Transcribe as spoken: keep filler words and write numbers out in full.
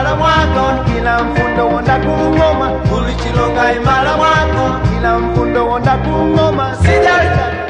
imala mwako kila mfundo wonda kungoma ulichilonga imala mwako kila mfundo wonda kungoma sijalika